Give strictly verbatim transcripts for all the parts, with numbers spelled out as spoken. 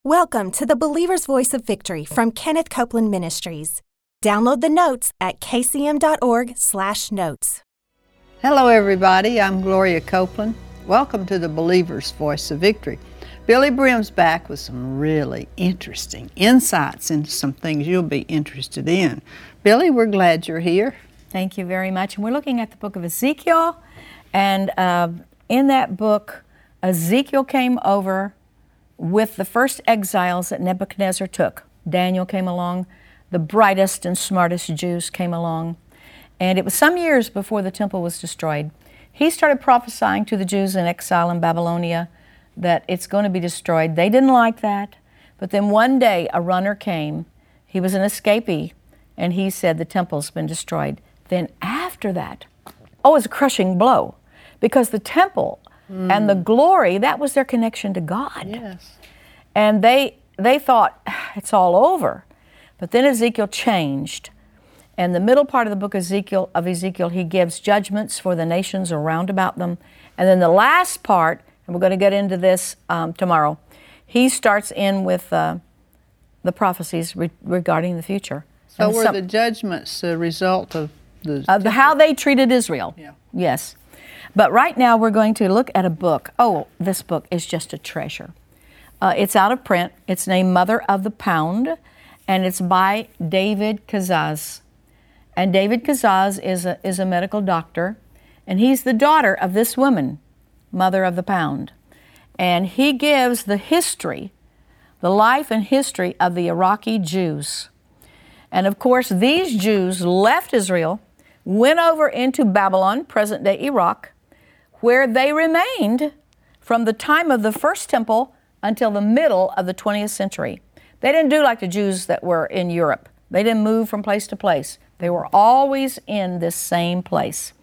Welcome to the Believer's Voice of Victory from Kenneth Copeland Ministries. Download the notes at k c m dot org slash notes. Hello everybody, I'm Gloria Copeland. Welcome to the Believer's Voice of Victory. Billy Brim's back with some really interesting insights into some things you'll be interested in. Billy, we're glad you're here. Thank you very much. And we're looking at the book of Ezekiel. And uh, in that book, Ezekiel came over with the first exiles that Nebuchadnezzar took. Daniel came along, the brightest and smartest Jews came along, and it was some years before the temple was destroyed. He started prophesying to the Jews in exile in Babylonia that it's going to be destroyed. They didn't like that, but then one day a runner came. He was an escapee, and he said the temple's been destroyed. Then after that, oh, it was a crushing blow, because the temple Mm. and the glory, that was their connection to God. Yes. And they they thought, it's all over. But then Ezekiel changed. And the middle part of the book Ezekiel, of Ezekiel, he gives judgments for the nations around about them. And then the last part, and we're going to get into this um, tomorrow, he starts in with uh, the prophecies re- regarding the future. So and were some, the judgments a result of the... Uh, the how they treated Israel. Yeah. Yes. But right now we're going to look at a book. Oh, this book is just a treasure. Uh, it's out of print. It's named Mother of the Pound, and it's by David Kazaz. And David Kazaz is a, is a medical doctor, and he's the daughter of this woman, Mother of the Pound. And he gives the history, the life and history of the Iraqi Jews. And of course, these Jews left Israel, went over into Babylon, present-day Iraq, where they remained from the time of the first temple until the middle of the twentieth century. They didn't do like the Jews that were in Europe. They didn't move from place to place. They were always in this same place.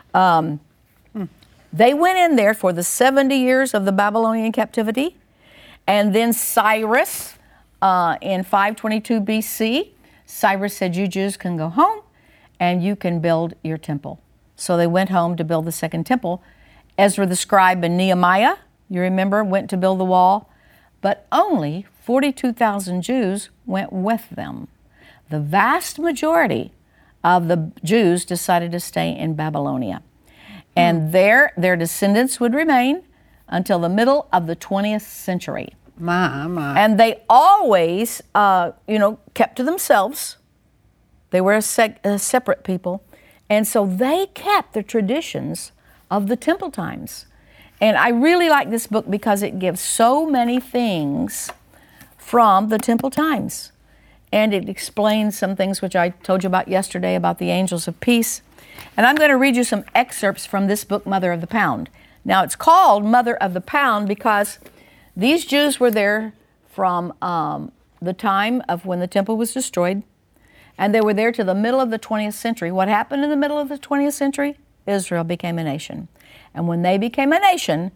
Um, hmm. They went in there for the seventy years of the Babylonian captivity, and then Cyrus, uh, in five twenty-two B C, Cyrus said, you Jews can go home and you can build your temple. So they went home to build the second temple. Ezra the scribe and Nehemiah, you remember, went to build the wall, but only forty-two thousand Jews went with them. The vast majority of the Jews decided to stay in Babylonia. And hmm. there, their descendants would remain until the middle of the twentieth century. My, my. And they always, uh, you know, kept to themselves. They were a, sec- a separate people. And so they kept the traditions of the temple times. And I really like this book because it gives so many things from the temple times. And it explains some things which I told you about yesterday about the angels of peace. And I'm going to read you some excerpts from this book, Mother of the Pound. Now, it's called Mother of the Pound because these Jews were there from um, the time of when the temple was destroyed, and they were there to the middle of the twentieth century. What happened in the middle of the twentieth century? Israel became a nation. And when they became a nation,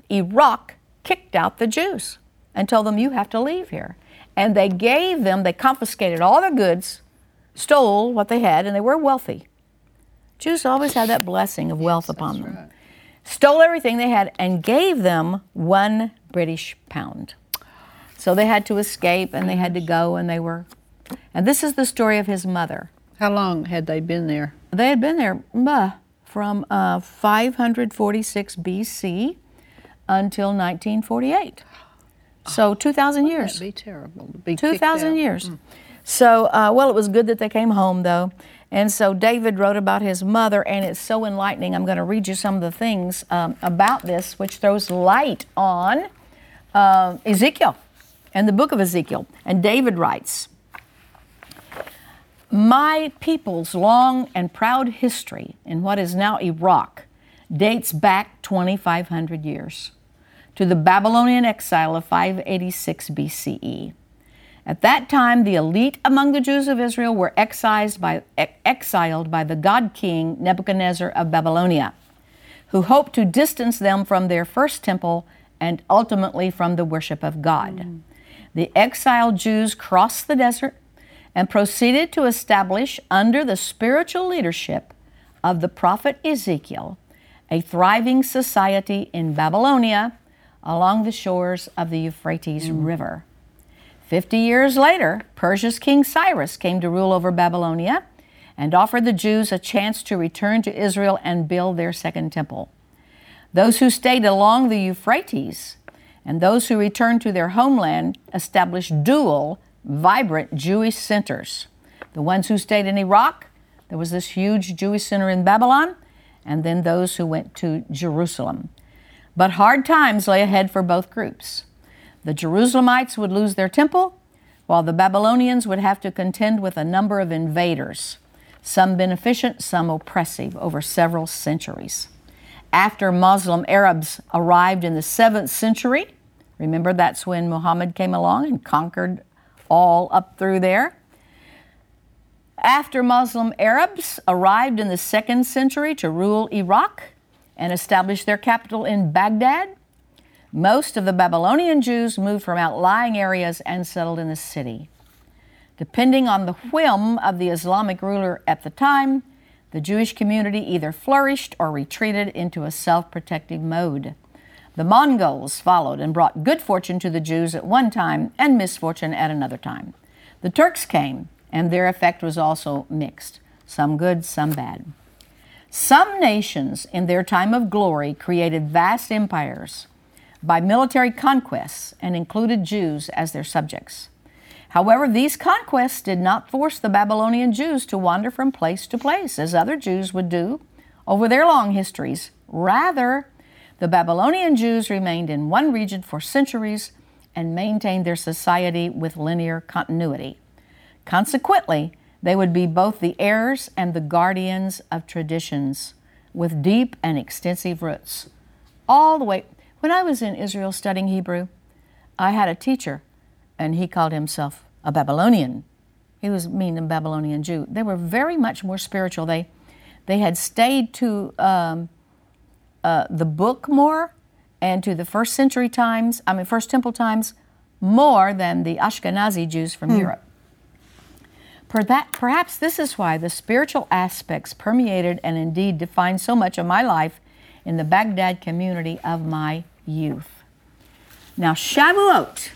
Iraq kicked out the Jews and told them, you have to leave here. And they gave them, they confiscated all their goods, stole what they had, and they were wealthy. Jews always had that blessing of wealth yes, upon them. Right. Stole everything they had and gave them one British pound. So they had to escape and they had to go, and they were, and this is the story of his mother. How long had they been there? They had been there uh, from uh, five forty-six B C until nineteen forty-eight. So two thousand years. That'd be terrible to be two thousand kicked out. years. Mm. So, uh, well, it was good that they came home, though. And so David wrote about his mother, and it's so enlightening. I'm going to read you some of the things um, about this, which throws light on uh, Ezekiel and the book of Ezekiel. And David writes, my people's long and proud history in what is now Iraq dates back twenty-five hundred years to the Babylonian exile of five eighty-six B C E. At that time, the elite among the Jews of Israel were exiled by, exiled by the god king Nebuchadnezzar of Babylonia, who hoped to distance them from their first temple and ultimately from the worship of God. Mm. The exiled Jews crossed the desert and proceeded to establish, under the spiritual leadership of the prophet Ezekiel, a thriving society in Babylonia along the shores of the Euphrates mm. River. Fifty years later, Persia's King Cyrus came to rule over Babylonia and offered the Jews a chance to return to Israel and build their second temple. Those who stayed along the Euphrates and those who returned to their homeland established dual, vibrant Jewish centers. The ones who stayed in Iraq, there was this huge Jewish center in Babylon, and then those who went to Jerusalem. But hard times lay ahead for both groups. The Jerusalemites would lose their temple, while the Babylonians would have to contend with a number of invaders, some beneficent, some oppressive, over several centuries. After Muslim Arabs arrived in the seventh century, remember that's when Muhammad came along and conquered all up through there. After Muslim Arabs arrived in the second century to rule Iraq and establish their capital in Baghdad, most of the Babylonian Jews moved from outlying areas and settled in the city. Depending on the whim of the Islamic ruler at the time, the Jewish community either flourished or retreated into a self-protective mode. The Mongols followed and brought good fortune to the Jews at one time and misfortune at another time. The Turks came, and their effect was also mixed, some good, some bad. Some nations in their time of glory created vast empires by military conquests and included Jews as their subjects. However, these conquests did not force the Babylonian Jews to wander from place to place, as other Jews would do over their long histories. Rather, the Babylonian Jews remained in one region for centuries and maintained their society with linear continuity. Consequently, they would be both the heirs and the guardians of traditions with deep and extensive roots. All the way, when I was in Israel studying Hebrew, I had a teacher, and he called himself a Babylonian. He was mean a Babylonian Jew. They were very much more spiritual. They, they had stayed to um, uh, the book more and to the first century times, I mean first temple times, more than the Ashkenazi Jews from hmm. Europe. Per that, perhaps this is why the spiritual aspects permeated and indeed defined so much of my life in the Baghdad community of my youth. Now, Shavuot,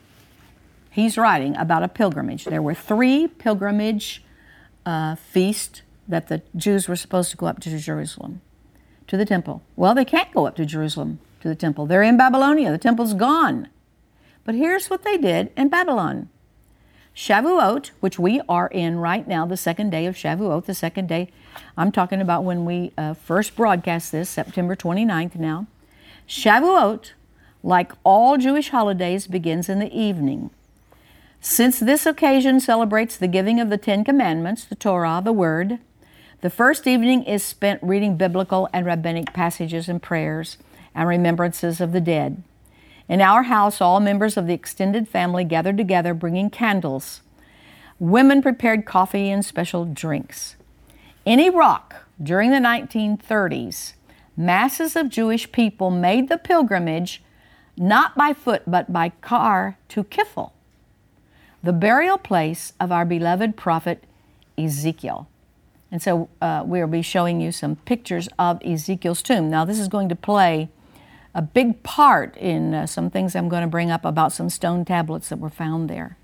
he's writing about a pilgrimage. There were three pilgrimage uh, feasts that the Jews were supposed to go up to Jerusalem, to the temple. Well, they can't go up to Jerusalem, to the temple. They're in Babylonia. The temple's gone. But here's what they did in Babylon. Shavuot, which we are in right now, the second day of Shavuot, the second day, I'm talking about when we uh, first broadcast this, September twenty-ninth now. Shavuot, like all Jewish holidays, begins in the evening. Since this occasion celebrates the giving of the Ten Commandments, the Torah, the Word, the first evening is spent reading biblical and rabbinic passages and prayers and remembrances of the dead. In our house, all members of the extended family gathered together, bringing candles. Women prepared coffee and special drinks. In Iraq, during the nineteen thirties, masses of Jewish people made the pilgrimage not by foot but by car to Kifl, the burial place of our beloved prophet Ezekiel. And so uh, we'll be showing you some pictures of Ezekiel's tomb. Now, this is going to play a big part in uh, some things I'm going to bring up about some stone tablets that were found there.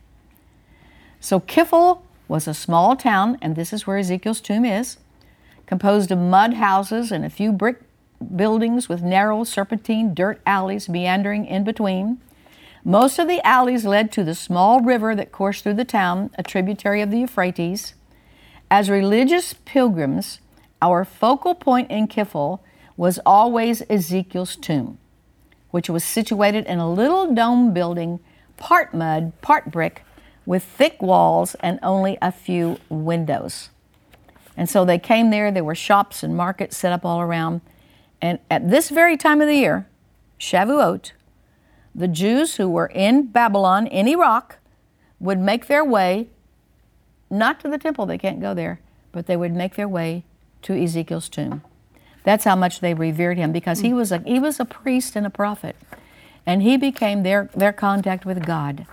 So Kifl was a small town, and this is where Ezekiel's tomb is, composed of mud houses and a few brick buildings with narrow serpentine dirt alleys meandering in between. Most of the alleys led to the small river that coursed through the town, a tributary of the Euphrates. As religious pilgrims, our focal point in Kifl was always Ezekiel's tomb, which was situated in a little dome building, part mud, part brick, with thick walls and only a few windows. And so they came there. There were shops and markets set up all around. And at this very time of the year, Shavuot, the Jews who were in Babylon, in Iraq, would make their way, not to the temple, they can't go there, but they would make their way to Ezekiel's tomb. That's how much they revered him, because he was a, he was a priest and a prophet, and he became their, their contact with God.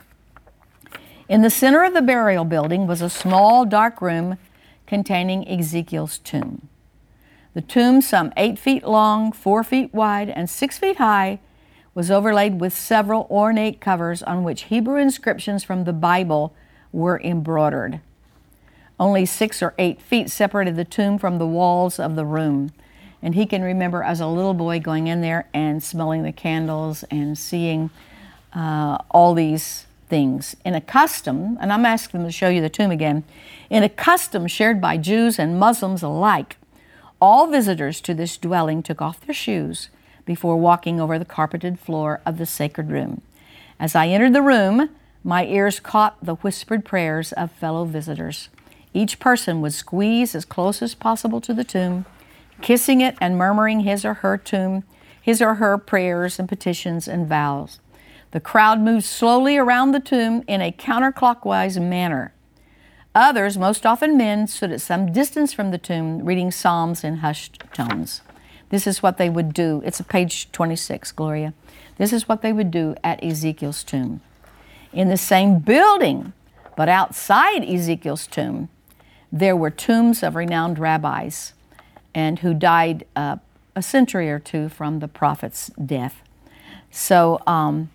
In the center of the burial building was a small dark room containing Ezekiel's tomb. The tomb, some eight feet long, four feet wide, and six feet high, was overlaid with several ornate covers on which Hebrew inscriptions from the Bible were embroidered. Only six or eight feet separated the tomb from the walls of the room. And he can remember as a little boy going in there and smelling the candles and seeing uh, all these things. In a custom, and I'm asking them to show you the tomb again, in a custom shared by Jews and Muslims alike, all visitors to this dwelling took off their shoes before walking over the carpeted floor of the sacred room. As I entered the room, my ears caught the whispered prayers of fellow visitors. Each person would squeeze as close as possible to the tomb, kissing it and murmuring his or her tomb, his or her prayers and petitions and vows. The crowd moved slowly around the tomb in a counterclockwise manner. Others, most often men, stood at some distance from the tomb, reading psalms in hushed tones. This is what they would do. It's page twenty-six, Gloria. This is what they would do at Ezekiel's tomb. In the same building, but outside Ezekiel's tomb, there were tombs of renowned rabbis and who died uh, a century or two from the prophet's death. So, um,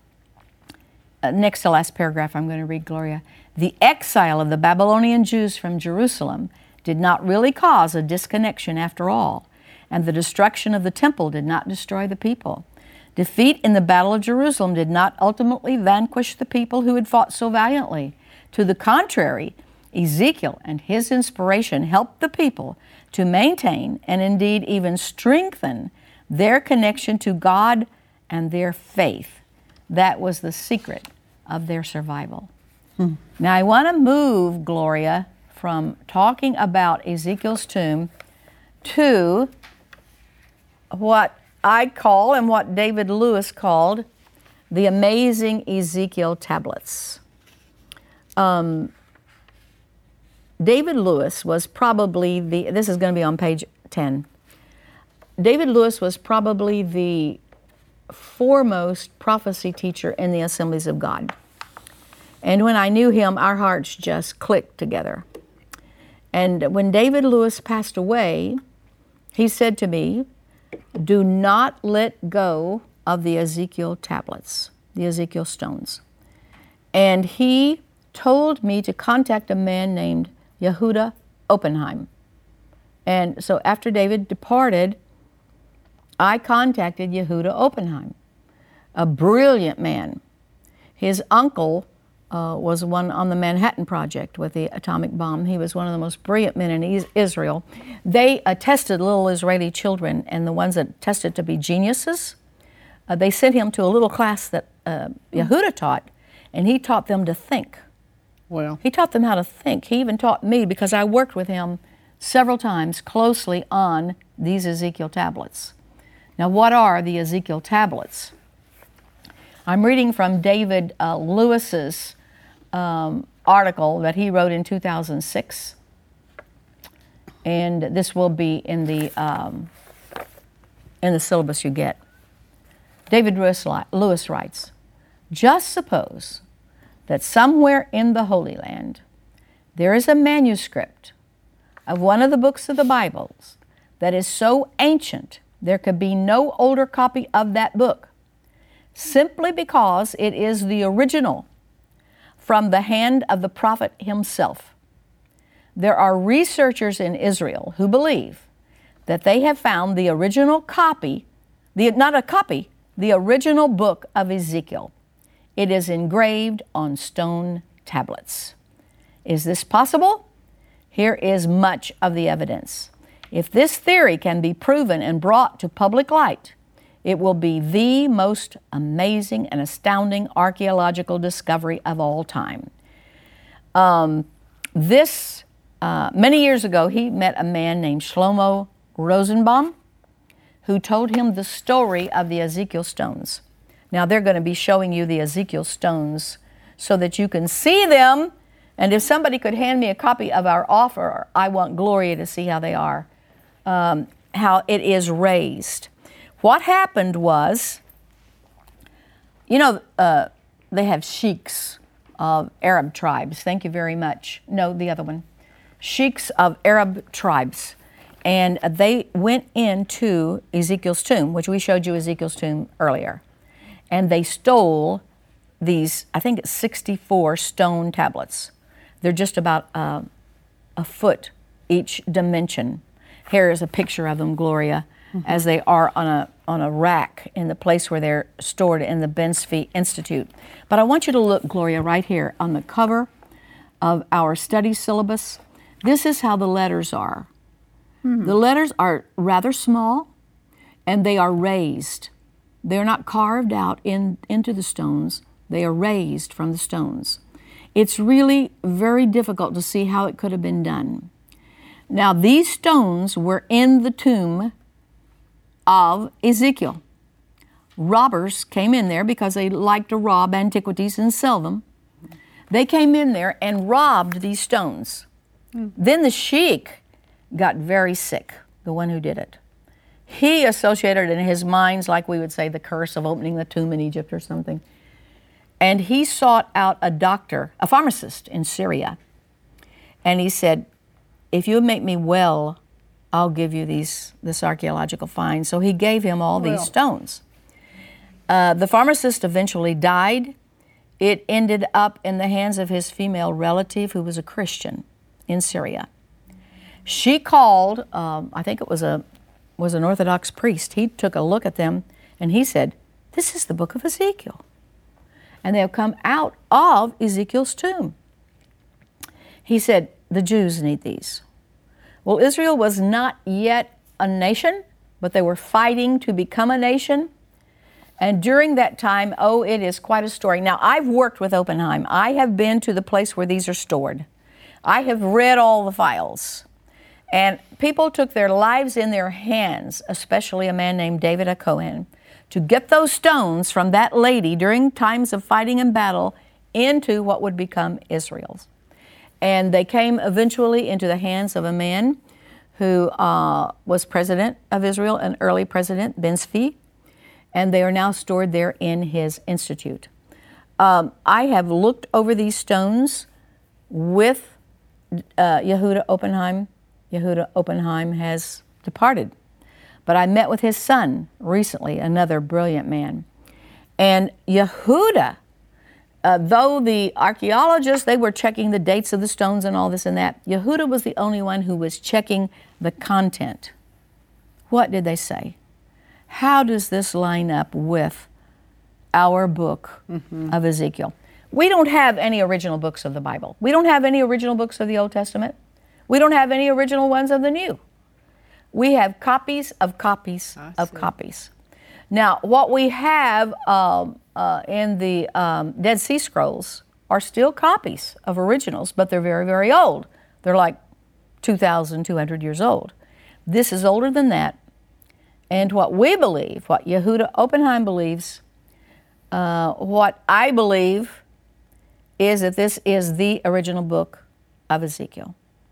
uh, next to last paragraph I'm going to read, Gloria. The exile of the Babylonian Jews from Jerusalem did not really cause a disconnection after all, and the destruction of the temple did not destroy the people. Defeat in the Battle of Jerusalem did not ultimately vanquish the people who had fought so valiantly. To the contrary, Ezekiel and his inspiration helped the people to maintain and indeed even strengthen their connection to God and their faith. That was the secret of their survival. Hmm. Now I want to move, Gloria, from talking about Ezekiel's tomb to what I call and what David Lewis called the amazing Ezekiel tablets. Um, David Lewis was probably the, this is going to be on page ten. David Lewis was probably the foremost prophecy teacher in the Assemblies of God. And when I knew him, our hearts just clicked together. And when David Lewis passed away, he said to me, do not let go of the Ezekiel tablets, the Ezekiel stones. And he told me to contact a man named Yehuda Oppenheim. And so after David departed, I contacted Yehuda Oppenheim, a brilliant man. His uncle uh, was one on the Manhattan Project with the atomic bomb. He was one of the most brilliant men in Israel. They uh, tested little Israeli children, and the ones that tested to be geniuses, uh, they sent him to a little class that uh, Yehuda taught, and he taught them to think. Well, he taught them how to think. He even taught me, because I worked with him several times closely on these Ezekiel tablets. Now, what are the Ezekiel tablets? I'm reading from David uh, Lewis's um, article that he wrote in two thousand six, and this will be in the um, in the syllabus you get. David Lewis, Lewis writes, just suppose that somewhere in the Holy Land there is a manuscript of one of the books of the Bibles that is so ancient there could be no older copy of that book, simply because it is the original from the hand of the prophet himself. There are researchers in Israel who believe that they have found the original copy, the, not a copy, the original book of Ezekiel. It is engraved on stone tablets. Is this possible? Here is much of the evidence. If this theory can be proven and brought to public light, it will be the most amazing and astounding archaeological discovery of all time. Um, this, uh, many years ago, he met a man named Shlomo Rosenbaum, who told him the story of the Ezekiel stones. Now they're going to be showing you the Ezekiel stones so that you can see them. And if somebody could hand me a copy of our offer, I want Gloria to see how they are, um, how it is raised. What happened was, you know, uh, they have sheiks of Arab tribes. Thank you very much. No, the other one. Sheiks of Arab tribes. And they went into Ezekiel's tomb, which we showed you Ezekiel's tomb earlier. and they stole these, I think it's sixty-four stone tablets. They're just about uh, a foot each dimension. Here is a picture of them, Gloria, mm-hmm. as they are on a on a rack in the place where they're stored in the Bensby Institute. But I want you to look, Gloria, right here on the cover of our study syllabus. This is how the letters are. Mm-hmm. The letters are rather small, and they are raised. They're not carved out in, into the stones. They are raised from the stones. It's really very difficult to see how it could have been done. Now, these stones were in the tomb of Ezekiel. Robbers came in there because they liked to rob antiquities and sell them. They came in there and robbed these stones. Mm. Then the sheik got very sick, the one who did it. He associated in his minds, like we would say, the curse of opening the tomb in Egypt or something. And he sought out a doctor, a pharmacist in Syria. And he said, if you make me well, I'll give you these this archaeological find. So he gave him all well. these stones. Uh, the pharmacist eventually died. It ended up in the hands of his female relative, who was a Christian in Syria. She called, um, I think it was a was an Orthodox priest. He took a look at them and he said, this is the book of Ezekiel. And they'll come out of Ezekiel's tomb. He said, the Jews need these. Well, Israel was not yet a nation, but they were fighting to become a nation. And during that time, oh, it is quite a story. Now, I've worked with Oppenheim. I have been to the place where these are stored. I have read all the files. And people took their lives in their hands, especially a man named David A. Cohen, to get those stones from that lady during times of fighting and battle into what would become Israel's. And they came eventually into the hands of a man who uh, was president of Israel, an early president, Ben-Zvi, and they are now stored there in his institute. Um, I have looked over these stones with uh, Yehuda Oppenheim. Yehuda Oppenheim has departed. But I met with his son recently, another brilliant man. And Yehuda, uh, though the archaeologists, they were checking the dates of the stones and all this and that, Yehuda was the only one who was checking the content. What did they say? How does this line up with our book mm-hmm. of Ezekiel? We don't have any original books of the Bible. We don't have any original books of the Old Testament. We don't have any original ones of the New. We have copies of copies of copies. Now, what we have um, uh, in the um, Dead Sea Scrolls are still copies of originals, but they're very, very old. They're like two thousand two hundred years old. This is older than that. And what we believe, what Yehuda Oppenheim believes, uh, what I believe, is that this is the original book of Ezekiel.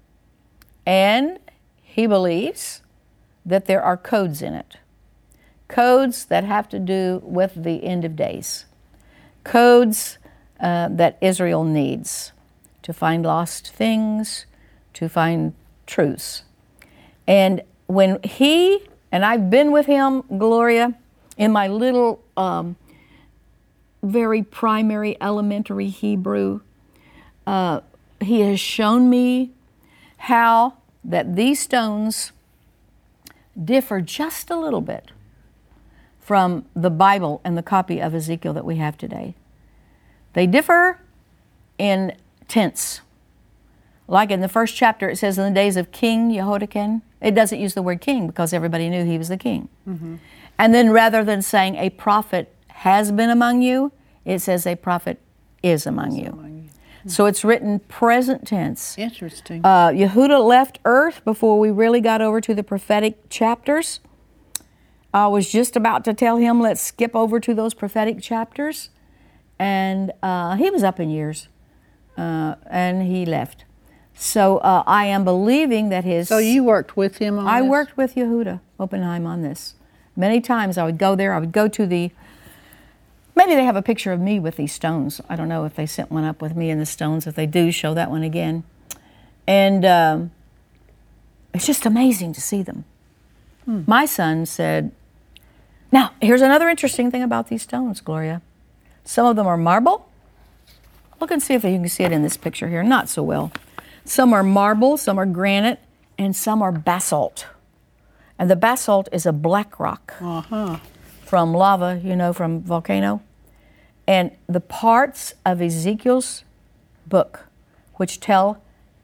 And he believes that there are codes in it. Codes that have to do with the end of days. Codes uh, that Israel needs to find lost things, to find truths. And when he, and I've been with him, Gloria, in my little um, very primary elementary Hebrew, uh, he has shown me how that these stones differ just a little bit from the Bible and the copy of Ezekiel that we have today. They differ in tense. Like in the first chapter, it says, in the days of King Jehoiakim. It doesn't use the word king because everybody knew he was the king. Mm-hmm. And then rather than saying a prophet has been among you, it says a prophet is among you. Among you. So it's written present tense. Interesting. Uh, Yehuda left earth before we really got over to the prophetic chapters. I was just about to tell him, let's skip over to those prophetic chapters. And uh, he was up in years, uh, and he left. So uh, I am believing that his... So you worked with him on I this? worked with Yehuda Oppenheim on this. Many times I would go there, I would go to the... Maybe they have a picture of me with these stones. I don't know if they sent one up with me and the stones. If they do, show that one again. And um, it's just amazing to see them. Hmm. My son said, Now, here's another interesting thing about these stones, Gloria. Some of them are marble. Look and see if you can see it in this picture here. Not so well. Some are marble, some are granite, and some are basalt. And the basalt is a black rock Uh-huh. from lava, you know, from volcano. And the parts of Ezekiel's book which tell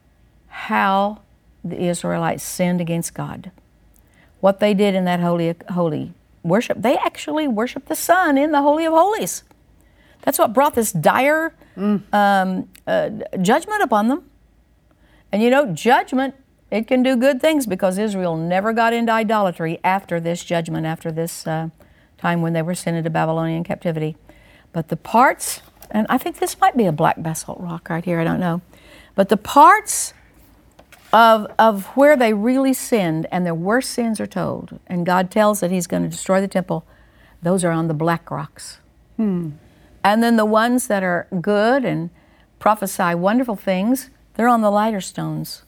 how the Israelites sinned against God, what they did in that holy, holy worship. They actually worshiped the sun in the Holy of Holies. That's what brought this dire mm. um, uh, judgment upon them. And you know, judgment, it can do good things, because Israel never got into idolatry after this judgment, after this uh, time when they were sent into Babylonian captivity. But the parts, and I think this might be a black basalt rock right here, I don't know. But the parts of, of where they really sinned and their worst sins are told, and God tells that He's going to destroy the temple, those are on the black rocks. Hmm. And then the ones that are good and prophesy wonderful things, they're on the lighter stones.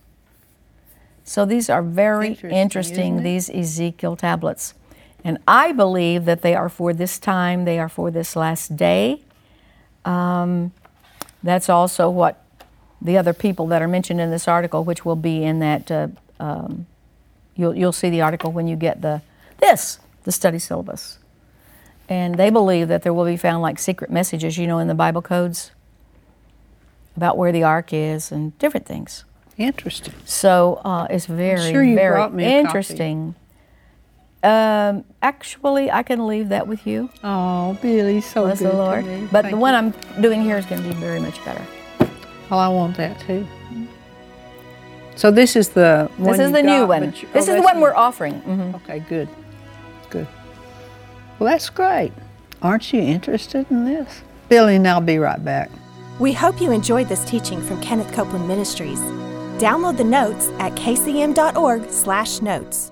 So these are very interesting, interesting these Ezekiel tablets. And I believe that they are for this time, they are for this last day. Um, that's also what the other people that are mentioned in this article, which will be in that, uh, um, you'll, you'll see the article when you get the this, the study syllabus. And they believe that there will be found like secret messages, you know, in the Bible codes about where the ark is and different things. Interesting. So uh, it's very, sure you very brought me a interesting. Um, actually, I can leave that with you. Oh, Billy, so Bless good the Lord. to me. But Thank the one you. I'm doing here is going to be very much better. Well, I want that too. So this is the one This is you the new got, one. but you- This oh, is the that's one we're offering. Mhm. Okay, good, good. Well, that's great. Aren't you interested in this? Billy and I'll be right back. We hope you enjoyed this teaching from Kenneth Copeland Ministries. Download the notes at k c m dot org slash notes.